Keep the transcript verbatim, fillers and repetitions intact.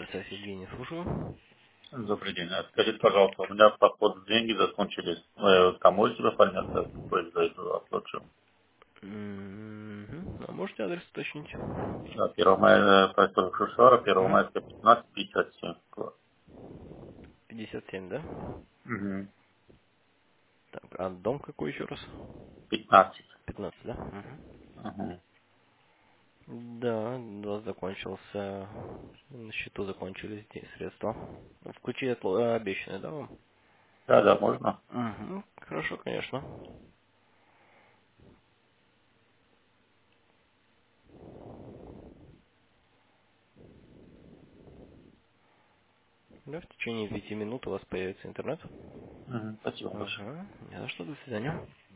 МЦС Евгений, слушаю. Добрый день. А скажите, пожалуйста, у меня, походу, деньги закончились. Э, Там можете тебя понять, какой зайду оплачу? Мгм. А можете адрес уточнить? Да, Первомайская, поселок Шушара, Мгм. Первомайская, пятнадцать пятьдесят семь. пятьдесят семь, да? Угу. Так, а дом какой еще раз? пятнадцать. пятнадцать, да? Мгм. Угу. Да, у вас закончился, на счету закончились эти средства. Включи отло- э, обещанное, да, вам? Да, да, можно. Мгм. Хорошо, конечно. Да, в течение пяти минут у вас появится интернет. Угу. Спасибо большое. Угу. Не за что, до свидания.